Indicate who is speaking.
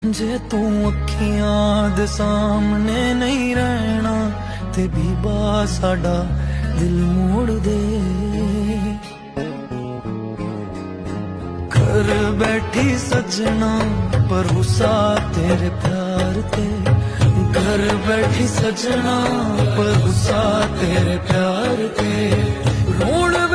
Speaker 1: जे तू अखियां दे सामने नहीं रहना ते बीबा साडा दिल मोड़ दे। घर बैठी सजना भरोसा तेरे प्यार ते, घर बैठी सजना भरोसा तेरे प्यार ते। रोण